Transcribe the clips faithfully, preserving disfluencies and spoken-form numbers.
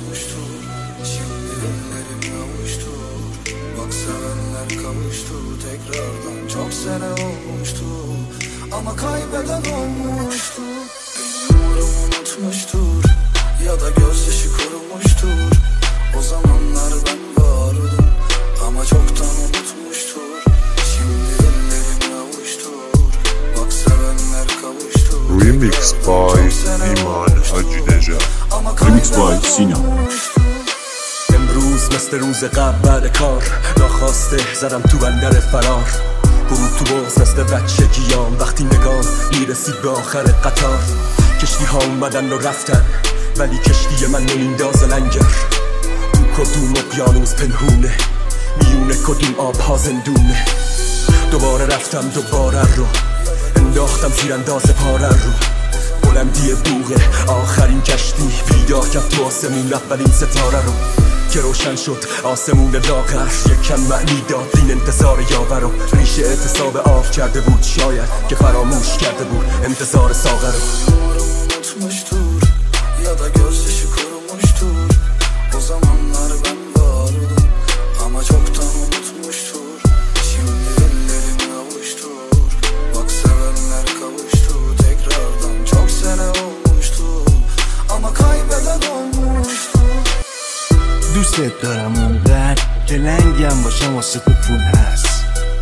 olmuştu. Şimdi ellerim kavuştu. Bak sevenler kavuştu tekrardan. Çok sene olmuştu ama kaybeden olmuştu. Benim uğrum unutmuştur ya da gözyaşı kurumuştur. O zamanlar ben vardım ama çoktan unutmuştur. Şimdi ellerim kavuştur. Bak sevenler kavuştu. Remix by ایمان حاجی نژاد. Remix by Sina. امروز مثل روز قبل بعد کار ناخواسته زدم تو بندر فرار. برو تو باز مثل بچگیام وقتی نگام میرسید به آخر قطار. کشتی ها اومدن و رفتن ولی کشتی من نمیندازه لنگر. تو کدوم اقیانوس پنهونه میونه کدوم آبها زندونه. دوباره رفتم دوباره رو انداختم زیر انداز پاره رو. بلندی بوغه آخرین کشتی بیدار کرد تو آسمون اولین ستاره رو که روشن شد آسمون لاغر. یکم معنی داد این انتظار یاور رو. ریشه اعتصاب آب کرده بود شاید که فراموش کرده بود انتظار ساغر رو. unutmuştur ya da gözyaşı kurumuştur. O zamanlar ben vardım ama çoktan unutmuştur. Şimdi ellerim kavuştur. Bak sevenler kavuştu tekrardan. Çok sene olmuştu ama kaybeden olmuştu. دوست دارم اونقدر که لنگم باشم واسه تو پول هست.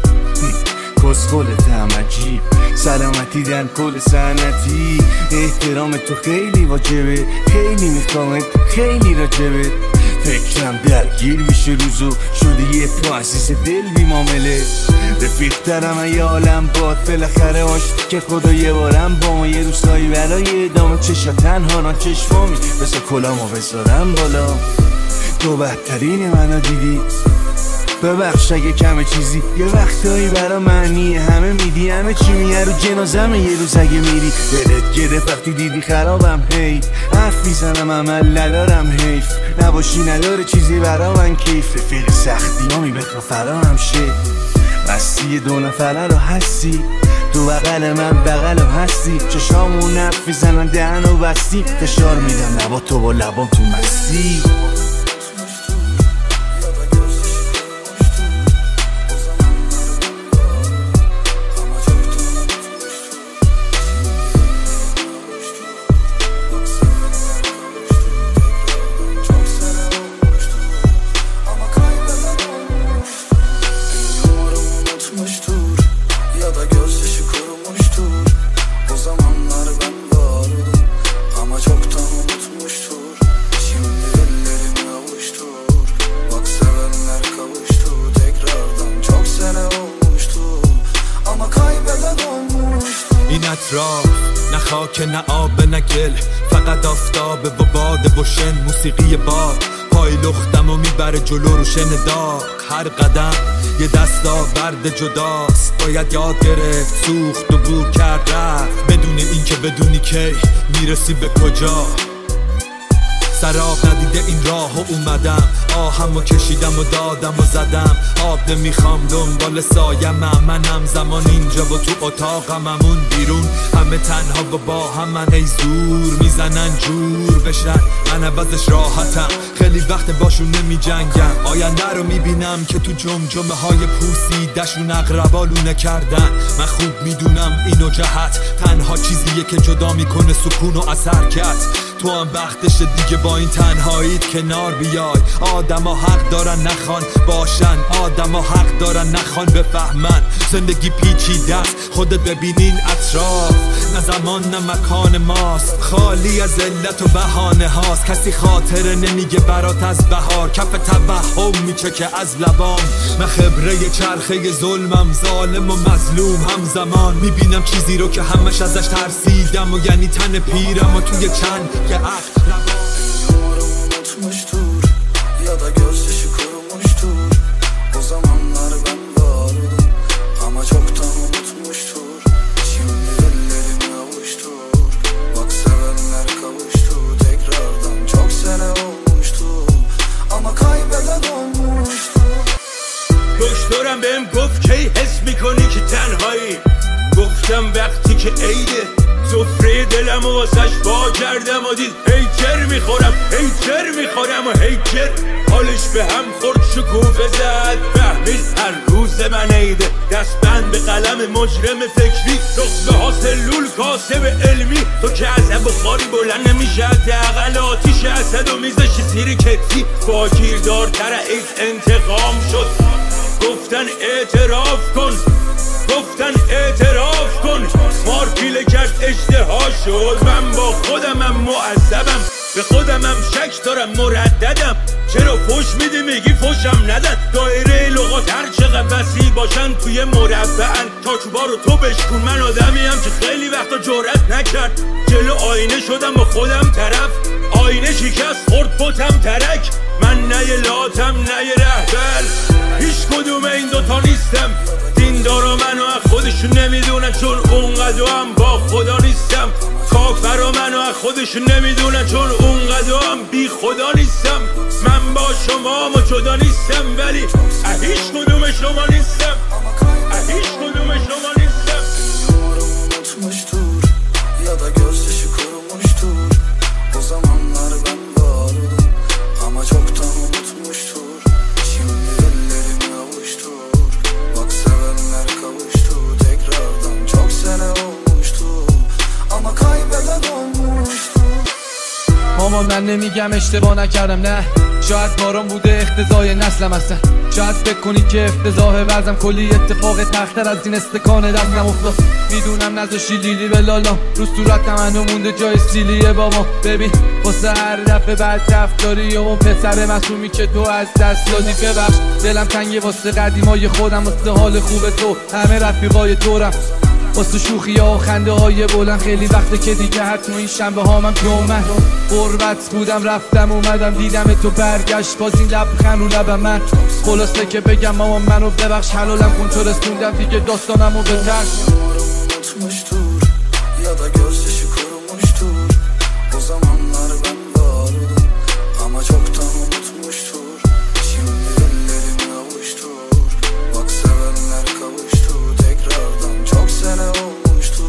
کسخلت هم عجیب سلامتی در کل سنتی. احترام تو خیلی واجبه خیلی میخوامت خیلی راجبه. فکرم درگیر میشه روزو شده یه تو عزیز دل بی معامله. رفیق دارم ای عالم باد بالاخره آشتی که خدا یه بارم با ما یه روزایی برای ادامه چشا تنها نا چشمامی بسا کلامو بذارم بالا. تو بهترین منو دیدی ببخش اگه کمه چیزی یه وقتایی برا معنی همه میدی. همه چی میه رو جنازمه یه روز اگه میری. دلت گرفت وقتی دیدی خرابم هی حرف میزنم عمل ندارم حیف. نباشی نداره چیزی برا من کیف. رفیق سختی هامی بخوا فرام شه بستی دو نفره رو هستی. تو بغل من بغل هستی. چشامون نف میزنن دهن و بستی. فشار میدم لبا تو با لبام تو مستی. Ya da gözyaşı kurumuştur. O zamanlar ben vardım ama çoktan unutmuştur. Şimdi ellerim kavuştur. Bak sevenler kavuştu tekrardan. Çok sene olmuştu ama kaybeden olmuştu. این اطراف نه خاک نه آب نه گل فقط آفتابه و باده و شن. موسیقی باد پای لختم و میبره جلو رو شن داغ. هر قدم یه دستاورد جداست. باید یاد گرفت سوخت و بور کرد رفت بدون این که بدونی کی میرسی به کجا. سراب ندیده این راه و اومدم آهم و کشیدم و دادم و زدم. آب نمیخوام دنبال سایم منم زمان اینجا و تو اتاقم همون بیرون. همه تنها و با هم من هی زور میزنن جور بشن. من عوضش راحتم خیلی وقت باشون نمی جنگم. آینده رو میبینم که تو جمجمه های پوسیدشون اقربالونه کردن. من خوب میدونم اینو جهت تنها چیزیه که جدا میکنه سکون و اثر کرد. تو هم وقتش دیگه با این تنهاییت کنار بیای. آدم ها حق دارن نخوان باشن. آدم ها حق دارن نخوان بفهمن. زندگی پیچیده است خودت ببینین اطراف. نه زمان نه مکان ماست خالی از علت و بهانه هاست. کسی خاطره نمیگه برات از بهار. کف توهم میچکه از لبام. من خبره چرخه ظلمم ظالم و مظلوم همزمان. میبینم چیزی رو که همش ازش ترسیدم و یعنی تن پیرم و توی چند که عقل unutmuştur ya da gözyaşı kurumuştur. O zamanlar ben vardım ama çoktan unutmuştur. Şimdi ellerim kavuştur. Bak sevenler kavuştu tekrardan. Çok sene olmuştu ama kaybeden olmuştu. دکترم بهم گفت کی حس میکنی که تنهایی. گفتم وقتی که عیده سفره دلم و واسش با کردم و دید هیچر میخورم هیچر میخورم و هیچر حالش به هم خورد شکوفه زد فهمید هر روز من عیده دستبند به قلم مجرم فکری رخبه ها سلول کاسب علمی تو که از بخاری بلند نمیشه حداقل آتیش اسد و میزشی زیر کتفی با گیردارتر عید انتقام شد گفتن اعتراف کن گفتن اعتراف کن مار پیله کرد اشتها شد من با خودمم معذبم به خودمم شک دارم مرددم چرا فوش میدی میگی فوشم ندن دایره لغات هر چقدر وسیع باشن توی مربعن تاچوبا رو تو بشکن من آدمیم که خیلی وقتا جرأت نکرد جلو آینه شدم با خودم طرف آینه شکست خورد بتم ترک من نه یه لاتم نه یه رهبر هیچ کدوم این دوتا نیستم دیندارا منو از خودشون نمیدونن چون اونقدر هم با خدا نیستم کافرا منو از خودشون نمیدونن چون اونقدر هم بی خدا نیستم من با شما ما جدا نیستم ولی هیچ کدوم شما نیستم هیچ کدوم شما نیستم unutmuş dur ya da gözyaşı kurumuş dur o zamanlar ben vardım ama çoktan unutmuştur şimdi ellerimi avuştur bak sevenler kavuştu tekrardan çok sene olmuştu ama kaybeden olmuştu مامان من نمیگم اشتباه نکردم نه شاید کارم بوده اختزای نسلم هستن شاید فکر کنی که افتضاح ورزم کلی اتفاق تختر از این استکان دستم افتاد میدونم نذاشی لیلی به لالا رو صورت منو مونده جای سیلیه بابا ببین واسه هر دفعه بعد رفتاری و اون پسر معصومی که تو از دست دادی ببخش دلم تنگه واسه قدیمای خودم واسه حال خوب تو همه رفیقای دورم واسه شوخی ها و خنده های بلند خیلی وقته که دیگه حتما این شنبه ها من جمعه غربت بودم رفتم اومدم دیدم تو برگشت باز این لبخند رو لبم من خلاصه که بگم مامان منو ببخش حلالم کن تو رسوندم دیگه داستانمو به ترک unutmuştur ya da gözyaşı kurumuştur o zamanlar ben vardım ama çoktan unutmuştur şimdi ellerimi avuştur bak sevenler kavuştu tekrardan çok sene olmuştu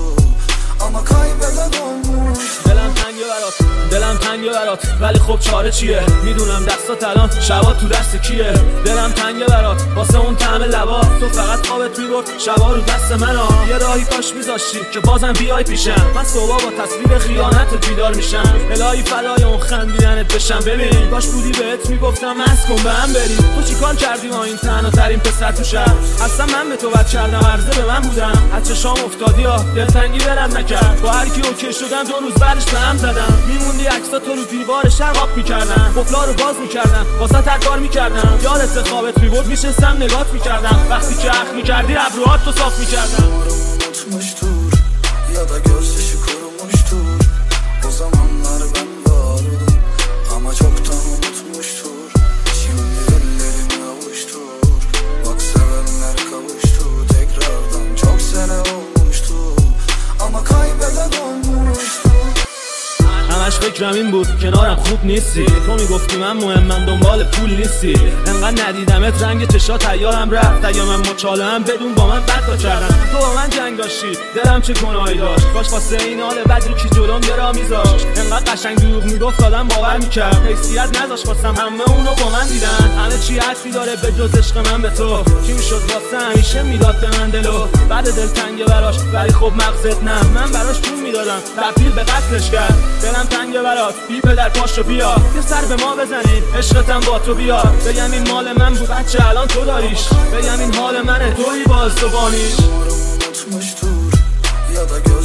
ama kaybeden olmuştu دلم تنگه برات دلم تنگه برات ولی خب چاره چیه میدونم دستات الان شبا تو دست کیه دلم تنگه برات واسه اون طعم لبا تو فقط خوابت میبرد شبا رو دست منو یه راهی کاش میذاشتی که بازم بیای پیشم من صبح با تصویر خیانت بیدار میشم الهی فدای اون خندیدنت بشم ببین باش بودی بهت میگفتم مست کن به هم بریم تو چیکار کردی ما این تنها ترین پسر تو شهر اصلا من به تو بد کردم عرضه به من بودم از چشام افتادی ها دلتنگی برم نکرد با هر کی اوکی شدم دو روز بعدش به هم زدم میموندی عکسا تو رو دیوار شراب میکردم قفلا رو باز میکردم واسه هر کار میکردم یادت خوابت میبرد میشستم نگات میکردم وقتی که اخ میکردی ابروهات تو صاف میکردم unutmuştur ya da gözyaşı kurumuştur o zamanlar ben vardım ama çoktan unutmuştur şimdi ellerimi avuştur bak sevenler kavuştu tekrardan çok sene olmuştu ama kaybeden olmuştu همش فکرم این بود کنارم خوب نیستی تو میگفتی من مهمم دنبال پول نیستی انقدر ندیدمت رنگ چشات تیارم رفت اگه من مچالم بدون با من بد تا کردم تو با من جنگ داشتی دلم چه گناهی داشت کاش واسه این حال بدی که جلوم یه راه میذاشت انقدر قشنگ دروغ میگفت آدم باور میکرد حیثیت نداشت واسم همه اونو با من دیدن همه چی حرفی داره به جز عشق من به تو کی میشد واسه همیشه میداد به من دلو بعد دلتنگه براش ولی خب مغزت نه من براش پول میدادم تبدیل به قتلش کرد دلم تنگه برات بی پدر پاشو بیا یه سر به ما بزنین عشقتم با تو بیا بگم این مال من بود بچه الان تو داریش بگم این حال منه توی باز تو بانیش unutmuştur ya da